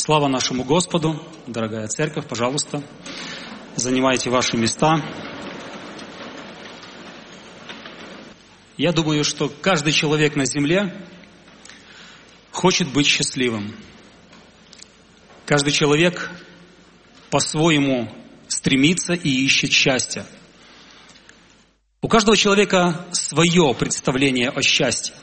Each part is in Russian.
Слава нашему Господу, дорогая церковь, пожалуйста, занимайте ваши места. Я думаю, что каждый человек на земле хочет быть счастливым. Каждый человек по-своему стремится и ищет счастья. У каждого человека свое представление о счастье.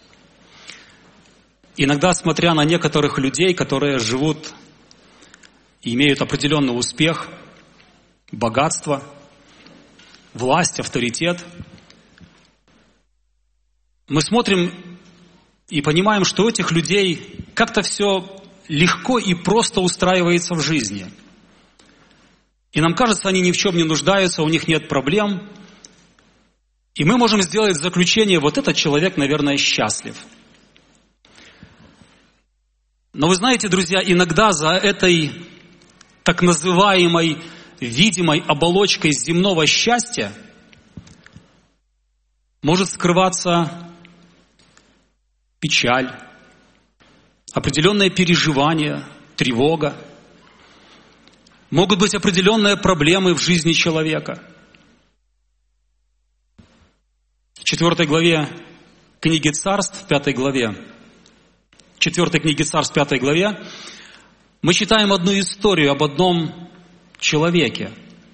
Иногда, смотря на некоторых людей, которые живут и имеют определенный успех, богатство, власть, авторитет, мы смотрим и понимаем, что у этих людей как-то все легко и просто устраивается в жизни. И нам кажется, они ни в чем не нуждаются, у них нет проблем. И мы можем сделать заключение: вот этот человек, наверное, счастлив. Но вы знаете, друзья, иногда за этой так называемой видимой оболочкой земного счастья может скрываться печаль, определенные переживания, тревога. Могут быть определенные проблемы в жизни человека. В 4 главе книги Царств, 5 главе, 4 книги Царств, 5 главе, мы читаем одну историю об одном человеке.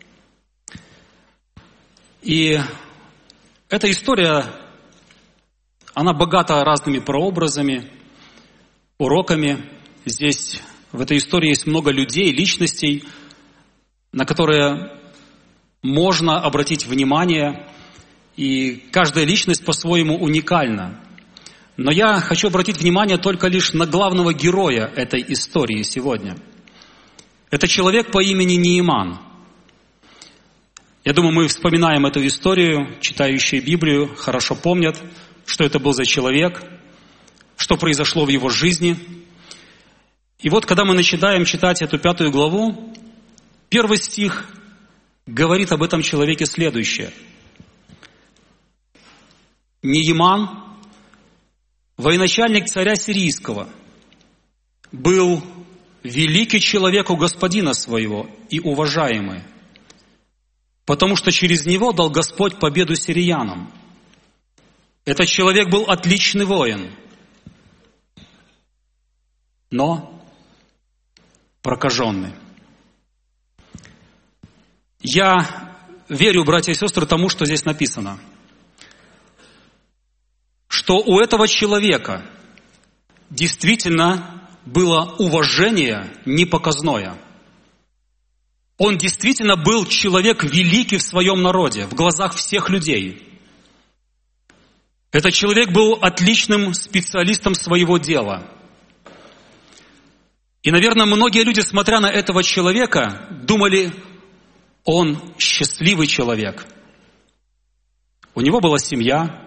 И эта история, она богата разными прообразами, уроками. Здесь в этой истории есть много людей, личностей, на которые можно обратить внимание, и каждая личность по-своему уникальна. Но я хочу обратить внимание только лишь на главного героя этой истории сегодня. Это человек по имени Нееман. Я думаю, мы вспоминаем эту историю, читающие Библию хорошо помнят, что это был за человек, что произошло в его жизни. И вот, когда мы начинаем читать эту 5 главу, 1 стих говорит об этом человеке следующее. Нееман, военачальник царя сирийского, был великий человек у господина своего и уважаемый, потому что через него дал Господь победу сириянам. Этот человек был отличный воин, но прокаженный. Я верю, братья и сестры, тому, что здесь написано, что у этого человека действительно было уважение непоказное. Он действительно был человек великий в своем народе, в глазах всех людей. Этот человек был отличным специалистом своего дела. И, наверное, многие люди, смотря на этого человека, думали, он счастливый человек. У него была семья,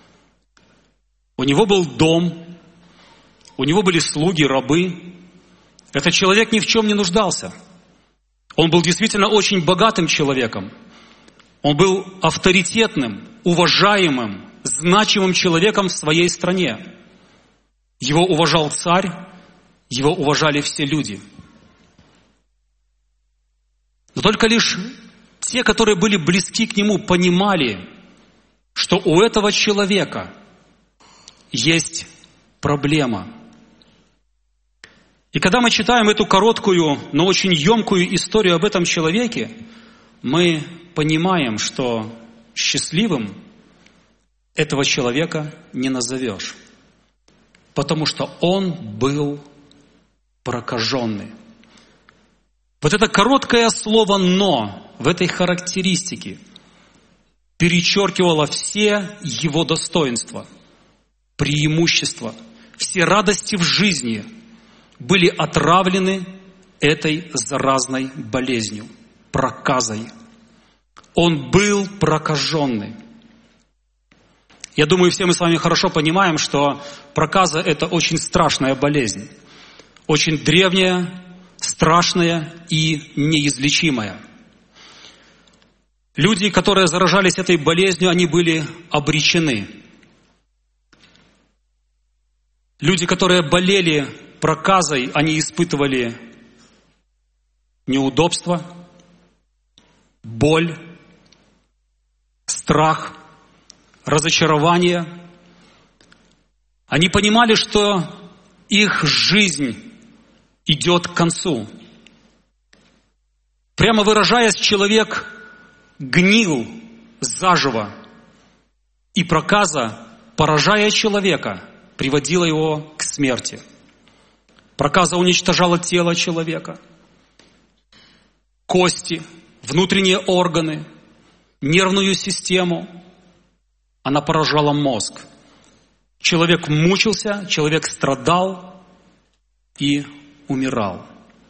у него был дом, у него были слуги, рабы. Этот человек ни в чем не нуждался. Он был действительно очень богатым человеком. Он был авторитетным, уважаемым, значимым человеком в своей стране. Его уважал царь, его уважали все люди. Но только лишь те, которые были близки к нему, понимали, что у этого человека есть проблема. И когда мы читаем эту короткую, но очень емкую историю об этом человеке, мы понимаем, что счастливым этого человека не назовешь, потому что он был прокаженный. Вот это короткое слово «но» в этой характеристике перечеркивало все его достоинства, преимущества, все радости в жизни были отравлены этой заразной болезнью, проказой. Он был прокаженный. Я думаю, все мы с вами хорошо понимаем, что проказа – это очень страшная болезнь, очень древняя, страшная и неизлечимая. Люди, которые заражались этой болезнью, они были обречены. Люди, которые болели проказой они испытывали неудобства, боль, страх, разочарование. Они понимали, что их жизнь идет к концу. Прямо выражаясь, человек гнил заживо, и проказа, поражая человека, приводила его к смерти. Проказа уничтожала тело человека, кости, внутренние органы, нервную систему. Она поражала мозг. Человек мучился, человек страдал и умирал.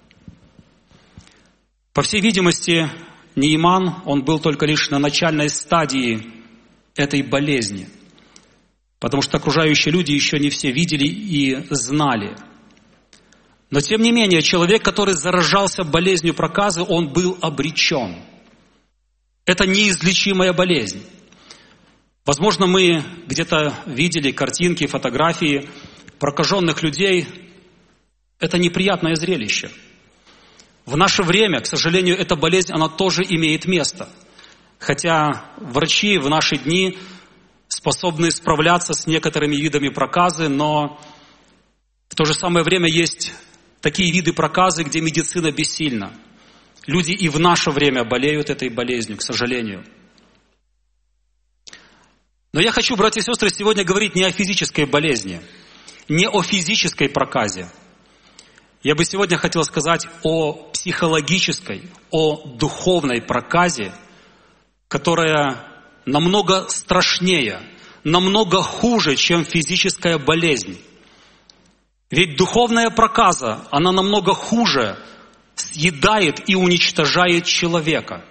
По всей видимости, Нееман, он был только лишь на начальной стадии этой болезни, потому что окружающие люди еще не все видели и знали. Но тем не менее, человек, который заражался болезнью проказы, он был обречен. Это неизлечимая болезнь. Возможно, мы где-то видели картинки, фотографии прокаженных людей. Это неприятное зрелище. В наше время, к сожалению, эта болезнь, она тоже имеет место. Хотя врачи в наши дни способны справляться с некоторыми видами проказы, но в то же самое время есть такие виды проказы, где медицина бессильна. Люди и в наше время болеют этой болезнью, к сожалению. Но я хочу, братья и сестры, сегодня говорить не о физической болезни, не о физической проказе. Я бы сегодня хотел сказать о психологической, о духовной проказе, которая намного страшнее, намного хуже, чем физическая болезнь. Ведь духовная проказа, она намного хуже съедает и уничтожает человека.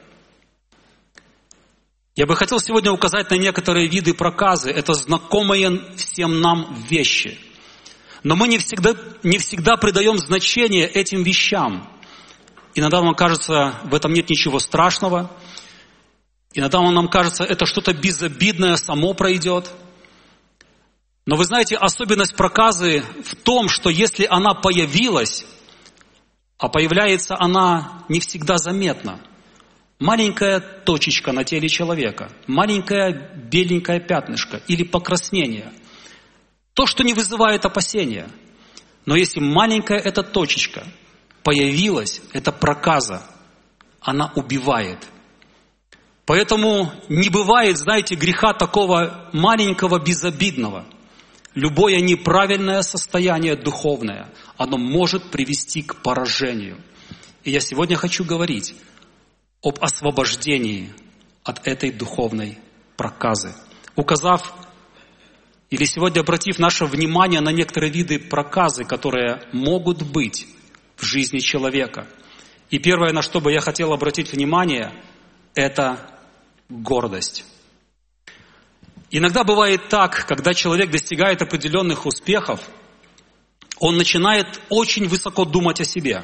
Я бы хотел сегодня указать на некоторые виды проказы. Это знакомые всем нам вещи. Но мы не всегда придаем значение этим вещам. Иногда нам кажется, в этом нет ничего страшного. Иногда нам кажется, это что-то безобидное, само пройдет. Но вы знаете, особенность проказы в том, что если она появилась, а появляется она не всегда заметно, маленькая точечка на теле человека, маленькое беленькое пятнышко или покраснение, то, что не вызывает опасения. Но если маленькая эта точечка появилась, это проказа, она убивает. Поэтому не бывает, знаете, греха такого маленького, безобидного. Любое неправильное состояние духовное, оно может привести к поражению. И я сегодня хочу говорить об освобождении от этой духовной проказы, указав или сегодня обратив наше внимание на некоторые виды проказы, которые могут быть в жизни человека. И первое, на что бы я хотел обратить внимание, это гордость. Иногда бывает так, когда человек достигает определенных успехов, он начинает очень высоко думать о себе.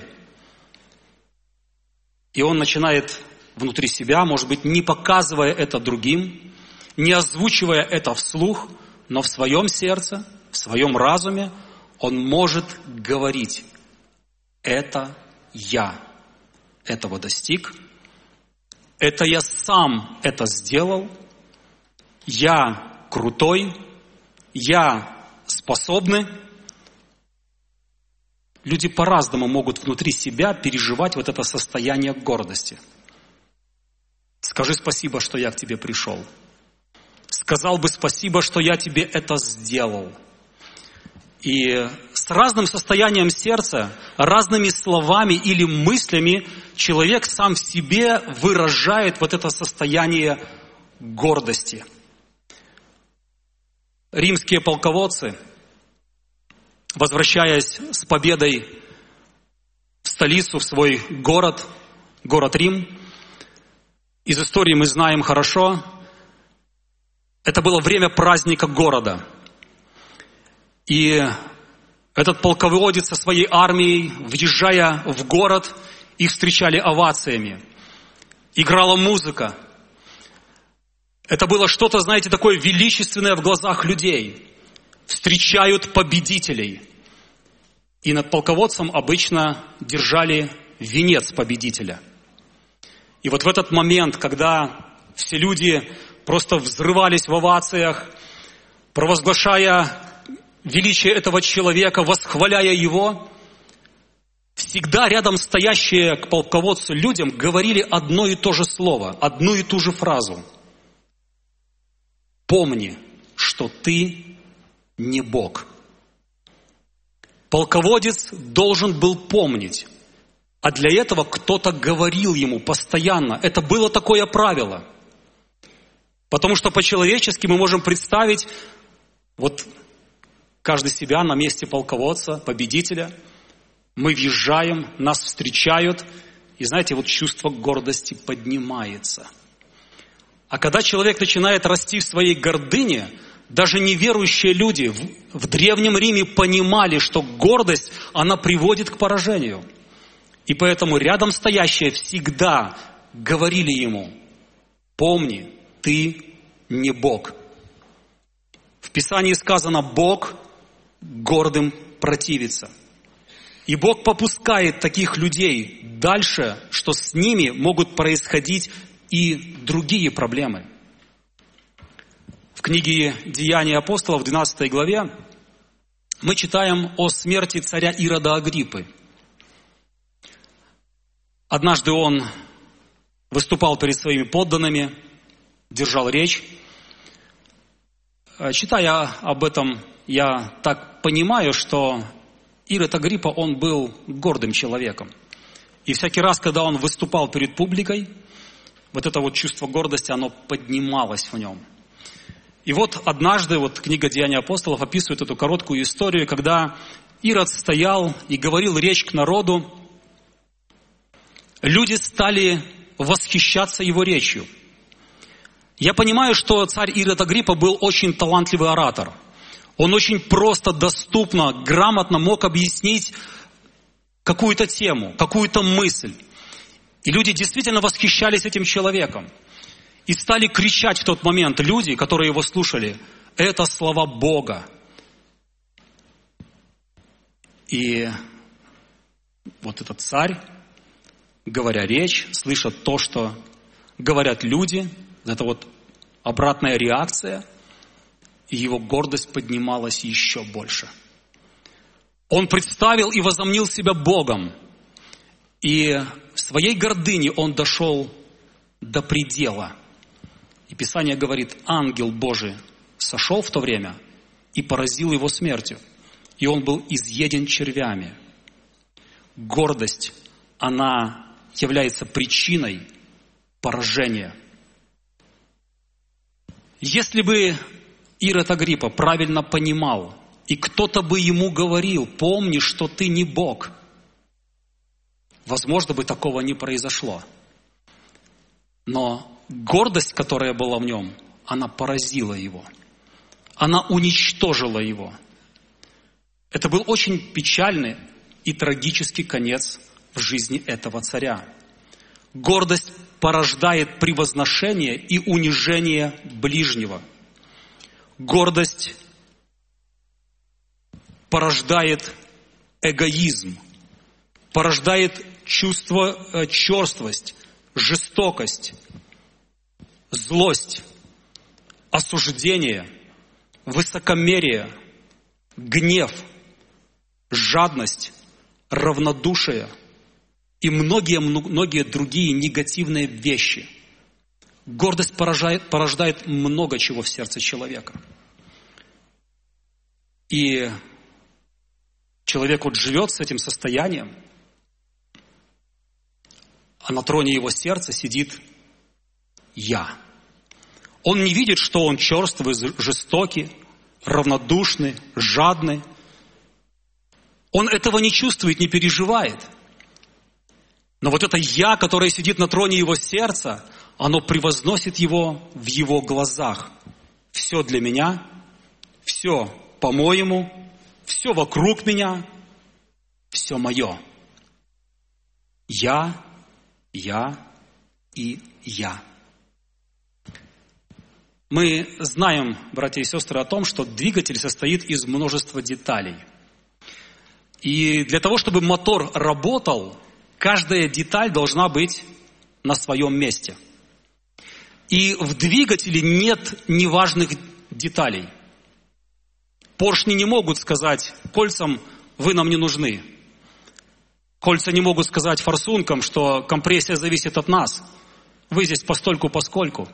И он начинает внутри себя, может быть, не показывая это другим, не озвучивая это вслух, но в своем сердце, в своем разуме он может говорить: это я этого достиг, это я сам это сделал, я крутой, я способный. Люди по-разному могут внутри себя переживать вот это состояние гордости. Скажи спасибо, что я к тебе пришел. Сказал бы спасибо, что я тебе это сделал. И с разным состоянием сердца, разными словами или мыслями человек сам в себе выражает вот это состояние гордости. Римские полководцы, возвращаясь с победой в столицу, в свой город Рим, из истории мы знаем хорошо, это было время праздника города. И этот полководец со своей армией, въезжая в город, их встречали овациями. Играла музыка. Это было что-то, знаете, такое величественное в глазах людей. Встречают победителей. И над полководцем обычно держали венец победителя. И вот в этот момент, когда все люди просто взрывались в овациях, провозглашая величие этого человека, восхваляя его, всегда рядом стоящие к полководцу людям говорили одно и то же слово, одну и ту же фразу. «Помни, что ты не Бог». Полководец должен был помнить, а для этого кто-то говорил ему постоянно. Это было такое правило. Потому что по-человечески мы можем представить, вот каждый себя на месте полководца, победителя. Мы въезжаем, нас встречают, и знаете, вот чувство гордости поднимается. А когда человек начинает расти в своей гордыне, даже неверующие люди в Древнем Риме понимали, что гордость, она приводит к поражению. И поэтому рядом стоящие всегда говорили ему: помни, ты не Бог. В Писании сказано: Бог гордым противится. И Бог попускает таких людей дальше, что с ними могут происходить и другие проблемы. В книге «Деяния апостолов» в 12 главе мы читаем о смерти царя Ирода Агриппы. Однажды он выступал перед своими подданными, держал речь. Читая об этом, я так понимаю, что Ирод Агриппа, он был гордым человеком. И всякий раз, когда он выступал перед публикой, вот это вот чувство гордости, оно поднималось в нем. И вот однажды, вот книга «Деяния апостолов» описывает эту короткую историю, когда Ирод стоял и говорил речь к народу. Люди стали восхищаться его речью. Я понимаю, что царь Ирод Агриппа был очень талантливый оратор. Он очень просто, доступно, грамотно мог объяснить какую-то тему, какую-то мысль. И люди действительно восхищались этим человеком. И стали кричать в тот момент люди, которые его слушали: это слова Бога. И вот этот царь, говоря речь, слыша то, что говорят люди, это вот обратная реакция, и его гордость поднималась еще больше. Он представил и возомнил себя Богом. И в своей гордыне он дошел до предела. И Писание говорит: ангел Божий сошел в то время и поразил его смертью. И он был изъеден червями. Гордость, она является причиной поражения. Если бы Ирод Агриппа правильно понимал, и кто-то бы ему говорил: помни, что ты не Бог, возможно бы такого не произошло. Но гордость, которая была в нем, она поразила его. Она уничтожила его. Это был очень печальный и трагический конец в жизни этого царя. Гордость порождает превозношение и унижение ближнего. Гордость порождает эгоизм, порождает черствость, жестокость, злость, осуждение, высокомерие, гнев, жадность, равнодушие и многие другие негативные вещи. Гордость порождает много чего в сердце человека. И человек вот живет с этим состоянием, а на троне его сердца сидит «я». Он не видит, что он черствый, жестокий, равнодушный, жадный. Он этого не чувствует, не переживает. Но вот это «я», которое сидит на троне его сердца, оно превозносит его в его глазах. Все для меня, все по-моему, все вокруг меня, все мое. Я и я. Мы знаем, братья и сестры, о том, что двигатель состоит из множества деталей. И для того, чтобы мотор работал, каждая деталь должна быть на своем месте. И в двигателе нет неважных деталей. Поршни не могут сказать кольцам: вы нам не нужны. Кольца не могут сказать форсункам, что компрессия зависит от нас. Вы здесь постольку-поскольку.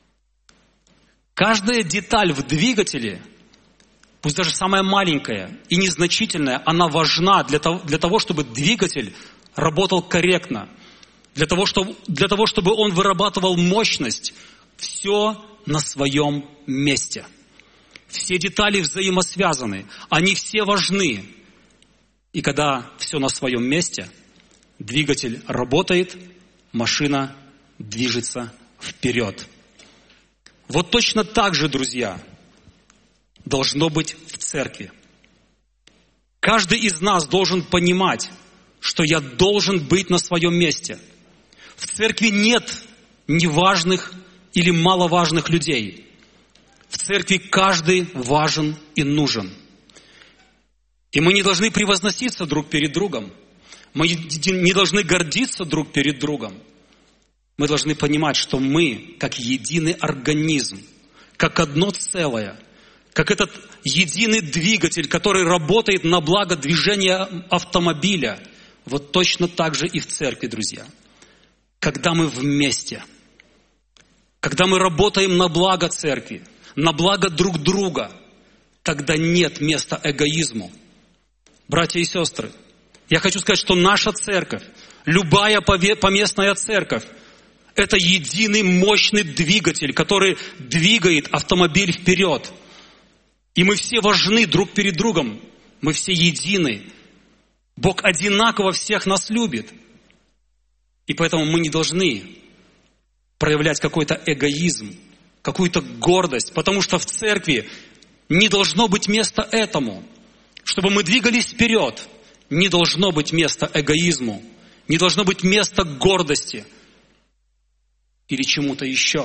Каждая деталь в двигателе, пусть даже самая маленькая и незначительная, она важна для того, чтобы двигатель работал корректно. Для того, чтобы он вырабатывал мощность. Все на своем месте. Все детали взаимосвязаны. Они все важны. И когда все на своем месте, двигатель работает, машина движется вперед. Вот точно так же, друзья, должно быть в церкви. Каждый из нас должен понимать, что я должен быть на своем месте. В церкви нет неважных или маловажных людей. В церкви каждый важен и нужен. И мы не должны превозноситься друг перед другом. Мы не должны гордиться друг перед другом. Мы должны понимать, что мы, как единый организм, как одно целое, как этот единый двигатель, который работает на благо движения автомобиля, вот точно так же и в церкви, друзья. Когда мы вместе, когда мы работаем на благо церкви, на благо друг друга, тогда нет места эгоизму. Братья и сестры, я хочу сказать, что наша церковь, любая поместная церковь, это единый мощный двигатель, который двигает автомобиль вперед. И мы все важны друг перед другом. Мы все едины. Бог одинаково всех нас любит. И поэтому мы не должны проявлять какой-то эгоизм, какую-то гордость, потому что в церкви не должно быть места этому. Чтобы мы двигались вперед, не должно быть места эгоизму, не должно быть места гордости или чему-то еще.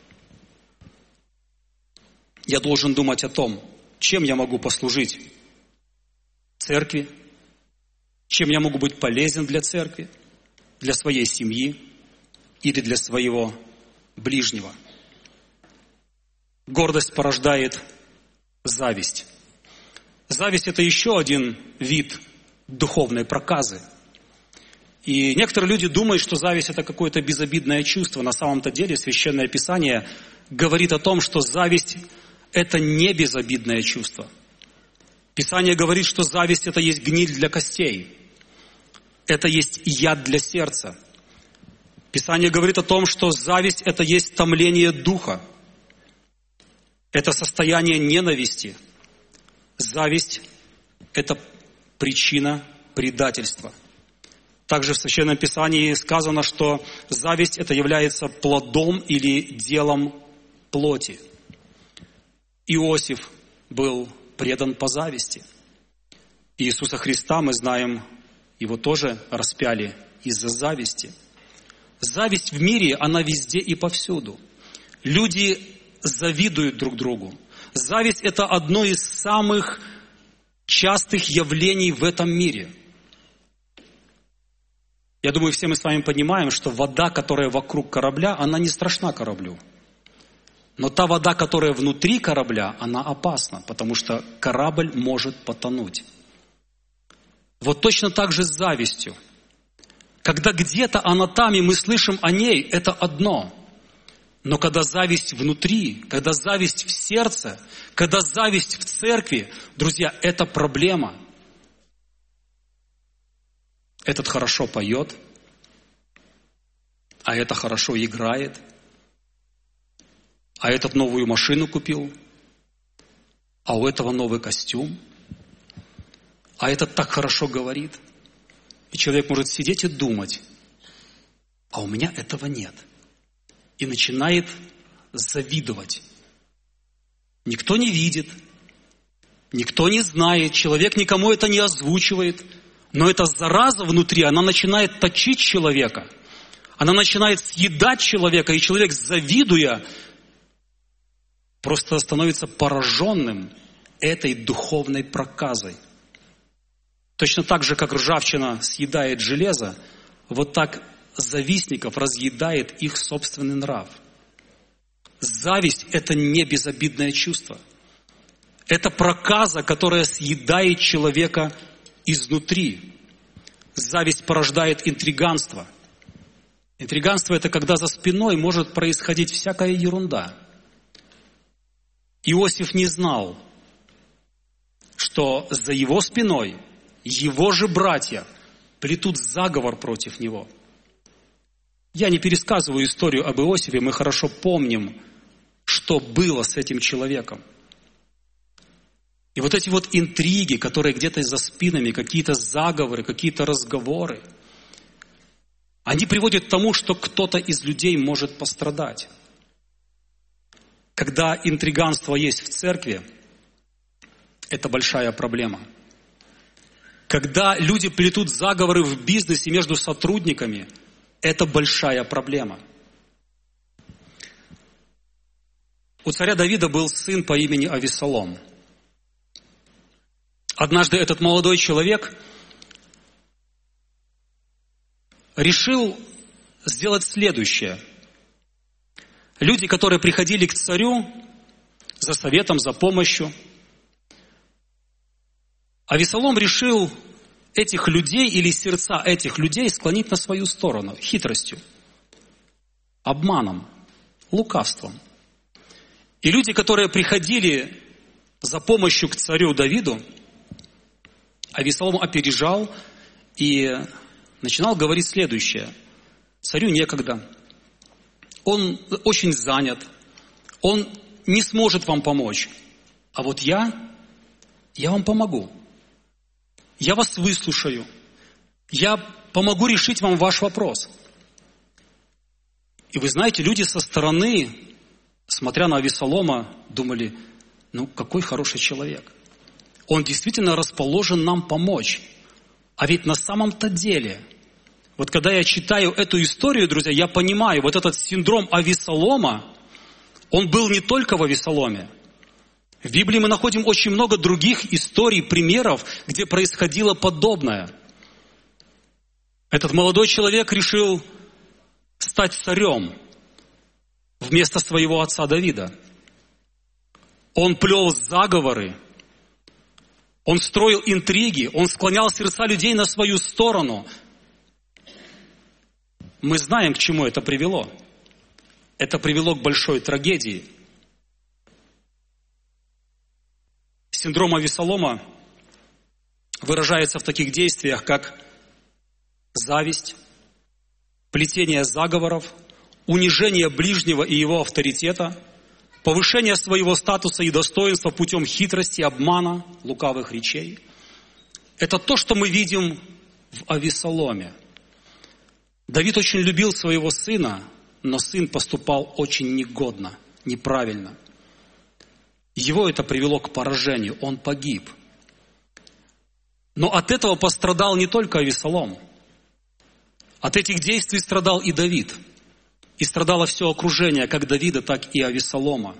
Я должен думать о том, чем я могу послужить церкви, чем я могу быть полезен для церкви, для своей семьи или для своего ближнего. Гордость порождает зависть. Зависть – это еще один вид духовной проказы. И некоторые люди думают, что зависть – это какое-то безобидное чувство. На самом-то деле Священное Писание говорит о том, что зависть – это не безобидное чувство. Писание говорит, что зависть – это есть гниль для костей. Это есть яд для сердца. Писание говорит о том, что зависть – это есть томление духа. Это состояние ненависти. Зависть – это причина предательства. Также в Священном Писании сказано, что зависть – это является плодом или делом плоти. Иосиф был предан по зависти. Иисуса Христа, мы знаем, его тоже распяли из-за зависти. Зависть в мире, она везде и повсюду. Люди завидуют друг другу. Зависть – это одно из самых частых явлений в этом мире. Я думаю, все мы с вами понимаем, что вода, которая вокруг корабля, она не страшна кораблю. Но та вода, которая внутри корабля, она опасна, потому что корабль может потонуть. Вот точно так же с завистью. Когда где-то она там, и мы слышим о ней, это одно. Но когда зависть внутри, когда зависть в сердце, когда зависть в церкви, друзья, это проблема. Этот хорошо поет, а это хорошо играет, а этот новую машину купил, а у этого новый костюм, а этот так хорошо говорит. И человек может сидеть и думать, а у меня этого нет. И начинает завидовать. Никто не видит, никто не знает, человек никому это не озвучивает, но эта зараза внутри, она начинает точить человека, она начинает съедать человека, и человек, завидуя, просто становится пораженным этой духовной проказой. Точно так же, как ржавчина съедает железо, вот так завистников разъедает их собственный нрав. Зависть – это не безобидное чувство. Это проказа, которая съедает человека изнутри. Зависть порождает интриганство. Интриганство – это когда за спиной может происходить всякая ерунда. Иосиф не знал, что за его спиной его же братья плетут заговор против него. Я не пересказываю историю об Иосифе, мы хорошо помним, что было с этим человеком. И вот эти вот интриги, которые где-то за спинами, какие-то заговоры, какие-то разговоры, они приводят к тому, что кто-то из людей может пострадать. Когда интриганство есть в церкви, это большая проблема. Когда люди плетут заговоры в бизнесе между сотрудниками, это большая проблема. У царя Давида был сын по имени Авессалом. Однажды этот молодой человек решил сделать следующее. Люди, которые приходили к царю за советом, за помощью, Авессалом решил этих людей или сердца этих людей склонить на свою сторону хитростью, обманом, лукавством. И люди, которые приходили за помощью к царю Давиду, Авессалом опережал и начинал говорить следующее. Царю некогда, он очень занят, он не сможет вам помочь, а вот я вам помогу. Я вас выслушаю. Я помогу решить вам ваш вопрос. И вы знаете, люди со стороны, смотря на Авессалома, думали, какой хороший человек. Он действительно расположен нам помочь. А ведь на самом-то деле, вот когда я читаю эту историю, друзья, я понимаю, вот этот синдром Авессалома, он был не только в Авессаломе. В Библии мы находим очень много других историй, примеров, где происходило подобное. Этот молодой человек решил стать царем вместо своего отца Давида. Он плел заговоры, он строил интриги, он склонял сердца людей на свою сторону. Мы знаем, к чему это привело. Это привело к большой трагедии. Синдром Авессалома выражается в таких действиях, как зависть, плетение заговоров, унижение ближнего и его авторитета, повышение своего статуса и достоинства путем хитрости, обмана, лукавых речей. Это то, что мы видим в Авессаломе. Давид очень любил своего сына, но сын поступал очень негодно, неправильно. Его это привело к поражению, он погиб. Но от этого пострадал не только Авессалом. От этих действий страдал и Давид. И страдало все окружение, как Давида, так и Авессалома.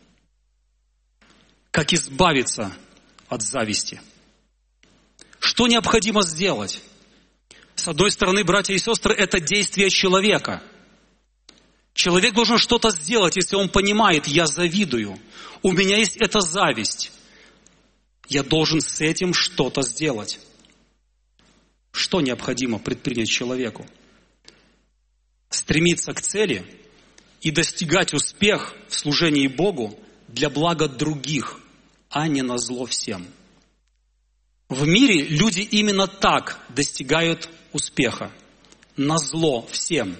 Как избавиться от зависти? Что необходимо сделать? С одной стороны, братья и сестры, это действие человека. Человек должен что-то сделать, если он понимает, я завидую, у меня есть эта зависть. Я должен с этим что-то сделать. Что необходимо предпринять человеку? Стремиться к цели и достигать успех в служении Богу для блага других, а не назло всем. В мире люди именно так достигают успеха. Назло всем.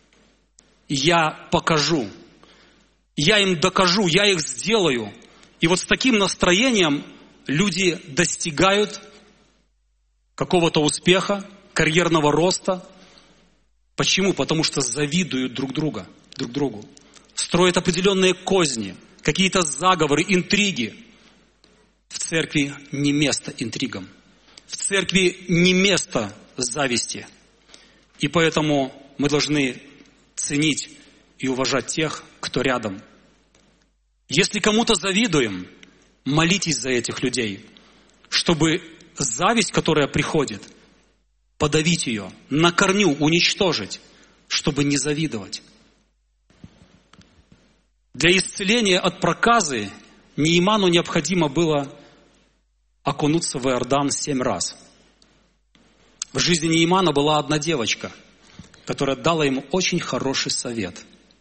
Я покажу. Я им докажу, я их сделаю. И вот с таким настроением люди достигают какого-то успеха, карьерного роста. Почему? Потому что завидуют друг другу. Строят определенные козни, какие-то заговоры, интриги. В церкви не место интригам. В церкви не место зависти. И поэтому мы должны ценить и уважать тех, кто рядом. Если кому-то завидуем, молитесь за этих людей, чтобы зависть, которая приходит, подавить ее, на корню уничтожить, чтобы не завидовать. Для исцеления от проказы Нееману необходимо было окунуться в Иордан 7 раз. В жизни Неемана была одна девочка, которая дала ему очень хороший совет.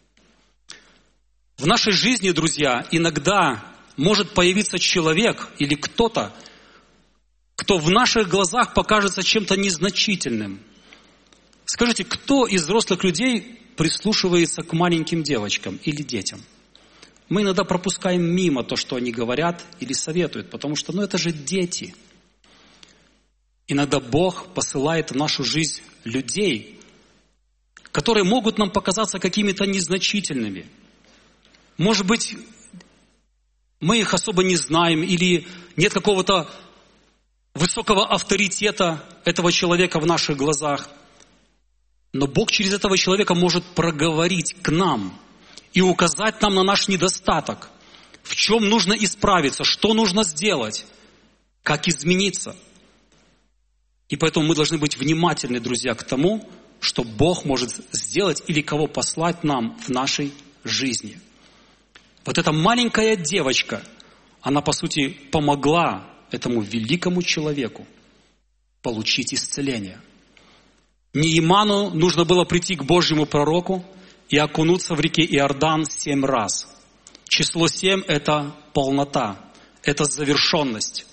В нашей жизни, друзья, иногда может появиться человек или кто-то, кто в наших глазах покажется чем-то незначительным. Скажите, кто из взрослых людей прислушивается к маленьким девочкам или детям? Мы иногда пропускаем мимо то, что они говорят или советуют, потому что, это же дети. Иногда Бог посылает в нашу жизнь людей, которые могут нам показаться какими-то незначительными. Может быть, мы их особо не знаем, или нет какого-то высокого авторитета этого человека в наших глазах. Но Бог через этого человека может проговорить к нам и указать нам на наш недостаток, в чем нужно исправиться, что нужно сделать, как измениться. И поэтому мы должны быть внимательны, друзья, к тому, что Бог может сделать или кого послать нам в нашей жизни. Вот эта маленькая девочка, она, по сути, помогла этому великому человеку получить исцеление. Нееману нужно было прийти к Божьему пророку и окунуться в реке Иордан 7 раз. Число 7 – это полнота, это завершенность.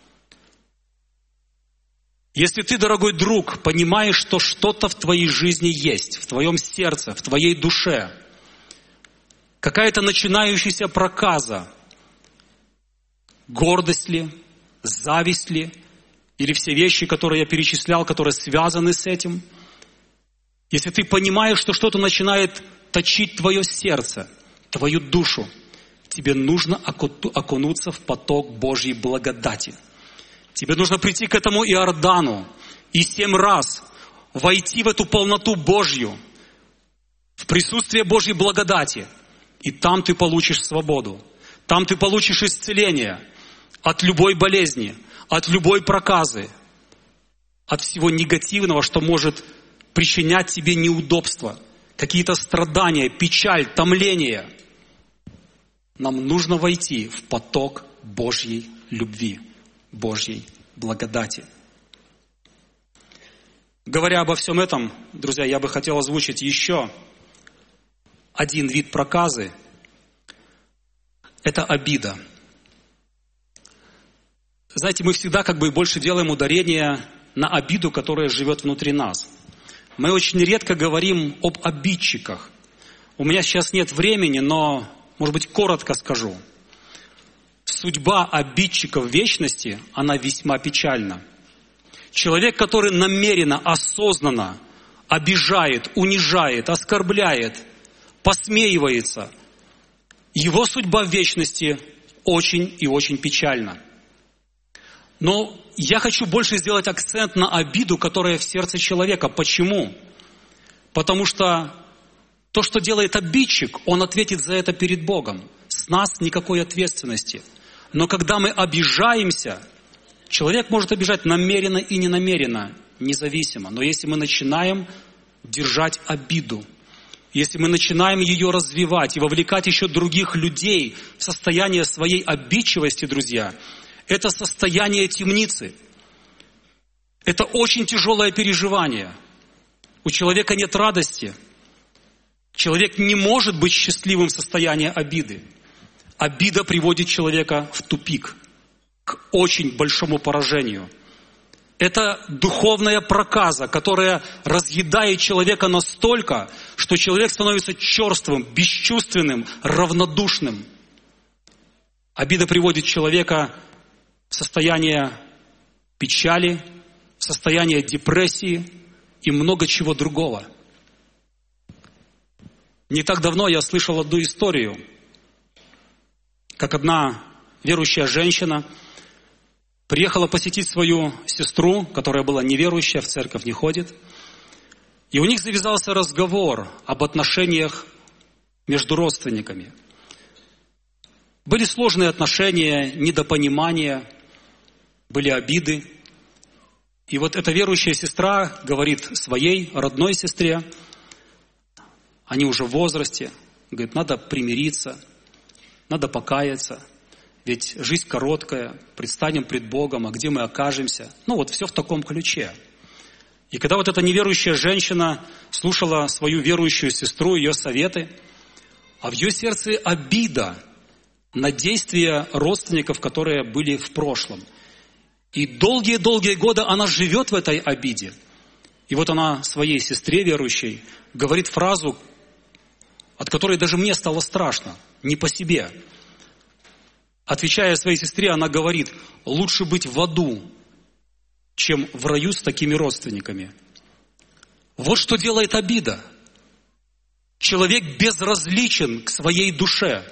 Если ты, дорогой друг, понимаешь, что что-то в твоей жизни есть, в твоем сердце, в твоей душе, какая-то начинающаяся проказа, гордость ли, зависть ли, или все вещи, которые я перечислял, которые связаны с этим. Если ты понимаешь, что что-то начинает точить твое сердце, твою душу, тебе нужно окунуться в поток Божьей благодати. Тебе нужно прийти к этому Иордану и 7 раз войти в эту полноту Божью, в присутствие Божьей благодати. И там ты получишь свободу. Там ты получишь исцеление от любой болезни, от любой проказы, от всего негативного, что может причинять тебе неудобства, какие-то страдания, печаль, томление. Нам нужно войти в поток Божьей любви, Божьей благодати. Говоря обо всем этом, друзья, я бы хотел озвучить еще один вид проказы. Это обида. Знаете, мы всегда больше делаем ударение на обиду, которая живет внутри нас. Мы очень редко говорим об обидчиках. У меня сейчас нет времени, но, может быть, коротко скажу. Судьба обидчика в вечности, она весьма печальна. Человек, который намеренно, осознанно обижает, унижает, оскорбляет, посмеивается, его судьба в вечности очень и очень печальна. Но я хочу больше сделать акцент на обиду, которая в сердце человека. Почему? Потому что то, что делает обидчик, он ответит за это перед Богом. С нас никакой ответственности. Но когда мы обижаемся, человек может обижать намеренно и ненамеренно, независимо. Но если мы начинаем держать обиду, если мы начинаем ее развивать и вовлекать еще других людей в состояние своей обидчивости, друзья, это состояние темницы. Это очень тяжелое переживание. У человека нет радости. Человек не может быть счастливым в состоянии обиды. Обида приводит человека в тупик, к очень большому поражению. Это духовная проказа, которая разъедает человека настолько, что человек становится черствым, бесчувственным, равнодушным. Обида приводит человека в состояние печали, в состояние депрессии и много чего другого. Не так давно я слышал одну историю, как одна верующая женщина приехала посетить свою сестру, которая была неверующая, в церковь не ходит. И у них завязался разговор об отношениях между родственниками. Были сложные отношения, недопонимания, были обиды. И вот эта верующая сестра говорит своей родной сестре, они уже в возрасте, говорит, надо примириться, надо покаяться, ведь жизнь короткая, предстанем пред Богом, а где мы окажемся? Ну вот все в таком ключе. И когда вот эта неверующая женщина слушала свою верующую сестру, ее советы, а в ее сердце обида на действия родственников, которые были в прошлом. И долгие-долгие годы она живет в этой обиде. И вот она своей сестре верующей говорит фразу, от которой даже мне стало страшно, не по себе. Отвечая своей сестре, она говорит, лучше быть в аду, чем в раю с такими родственниками. Вот что делает обида. Человек безразличен к своей душе.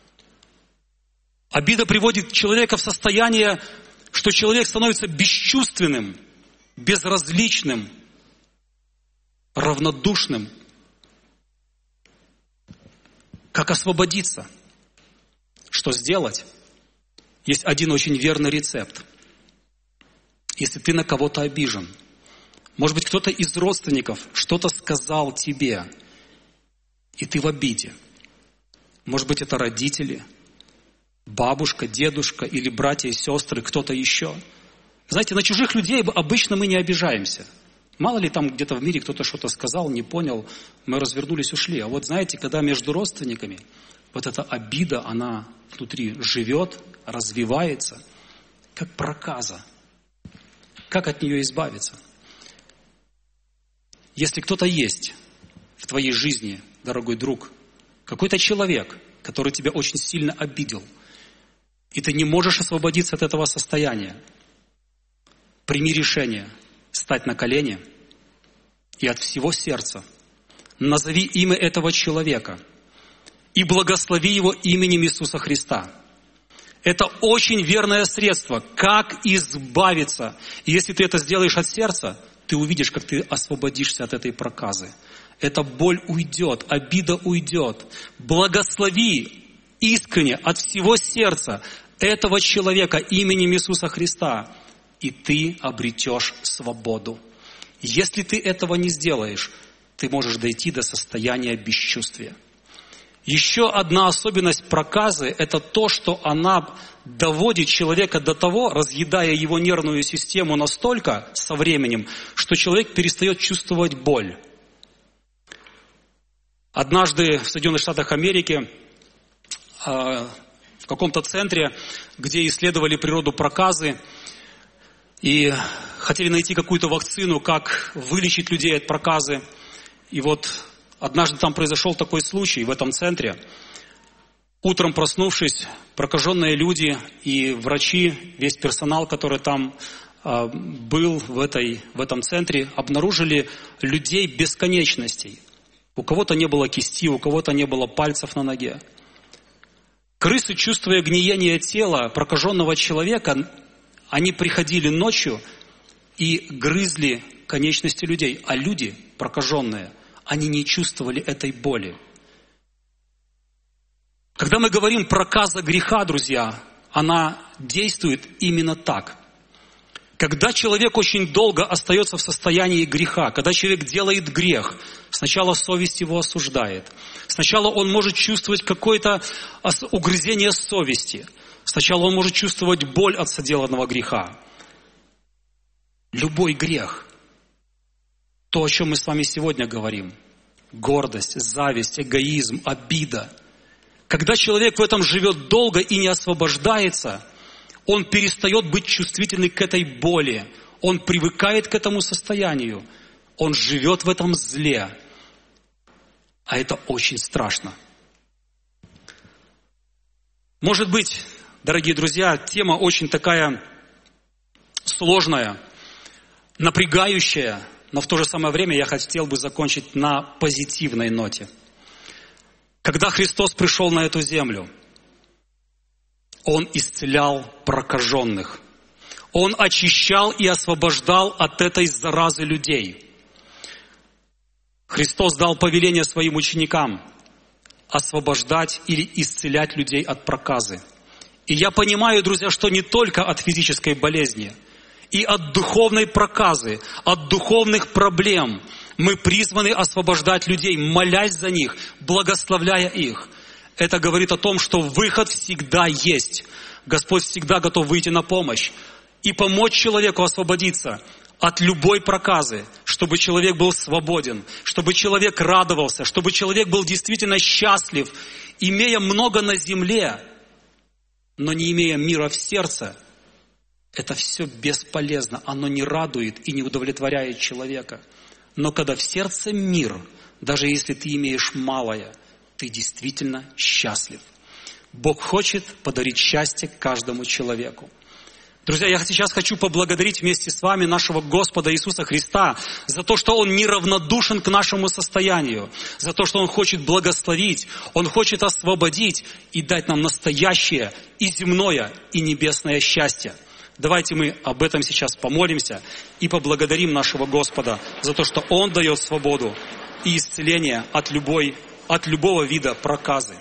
Обида приводит человека в состояние, что человек становится бесчувственным, безразличным, равнодушным. Как освободиться? Что сделать? Есть один очень верный рецепт. Если ты на кого-то обижен, может быть, кто-то из родственников что-то сказал тебе, и ты в обиде. Может быть, это родители, бабушка, дедушка или братья и сестры, кто-то еще. Знаете, на чужих людей обычно мы не обижаемся. Мало ли там где-то в мире кто-то что-то сказал, не понял, мы развернулись, ушли. А вот знаете, когда между родственниками, вот эта обида, она внутри живет, развивается, как проказа. Как от нее избавиться? Если кто-то есть в твоей жизни, дорогой друг, какой-то человек, который тебя очень сильно обидел, и ты не можешь освободиться от этого состояния, прими решение стать на колени и от всего сердца назови имя этого человека и благослови его именем Иисуса Христа. Это очень верное средство, как избавиться. И если ты это сделаешь от сердца, ты увидишь, как ты освободишься от этой проказы. Эта боль уйдет, обида уйдет. Благослови искренне от всего сердца этого человека именем Иисуса Христа, и ты обретешь свободу. Если ты этого не сделаешь, ты можешь дойти до состояния бесчувствия. Еще одна особенность проказы – это то, что она доводит человека до того, разъедая его нервную систему настолько со временем, что человек перестает чувствовать боль. Однажды в Соединенных Штатах Америки, в каком-то центре, где исследовали природу проказы и хотели найти какую-то вакцину, как вылечить людей от проказы, и вот однажды там произошел такой случай в этом центре. Утром проснувшись, прокаженные люди и врачи, весь персонал, который там был в этом центре, обнаружили людей без конечностей. У кого-то не было кисти, у кого-то не было пальцев на ноге. Крысы, чувствуя гниение тела прокаженного человека, они приходили ночью и грызли конечности людей. А люди, прокаженные, они не чувствовали этой боли. Когда мы говорим проказа греха, друзья, она действует именно так. Когда человек очень долго остается в состоянии греха, когда человек делает грех, сначала совесть его осуждает. Сначала он может чувствовать какое-то угрызение совести. Сначала он может чувствовать боль от соделанного греха. Любой грех, то, о чем мы с вами сегодня говорим, гордость, зависть, эгоизм, обида. Когда человек в этом живет долго и не освобождается, он перестает быть чувствительным к этой боли. Он привыкает к этому состоянию. Он живет в этом зле. А это очень страшно. Может быть, дорогие друзья, тема очень такая сложная, напрягающая, но в то же самое время я хотел бы закончить на позитивной ноте. Когда Христос пришел на эту землю, Он исцелял прокаженных. Он очищал и освобождал от этой заразы людей. Христос дал повеление своим ученикам освобождать или исцелять людей от проказы. И я понимаю, друзья, что не только от физической болезни. И от духовной проказы, от духовных проблем мы призваны освобождать людей, молясь за них, благословляя их. Это говорит о том, что выход всегда есть. Господь всегда готов выйти на помощь и помочь человеку освободиться от любой проказы, чтобы человек был свободен, чтобы человек радовался, чтобы человек был действительно счастлив, имея много на земле, но не имея мира в сердце. Это все бесполезно, оно не радует и не удовлетворяет человека. Но когда в сердце мир, даже если ты имеешь малое, ты действительно счастлив. Бог хочет подарить счастье каждому человеку. Друзья, я сейчас хочу поблагодарить вместе с вами нашего Господа Иисуса Христа за то, что Он неравнодушен к нашему состоянию, за то, что Он хочет благословить, Он хочет освободить и дать нам настоящее и земное, и небесное счастье. Давайте мы об этом сейчас помолимся и поблагодарим нашего Господа за то, что Он дает свободу и исцеление от любого вида проказы.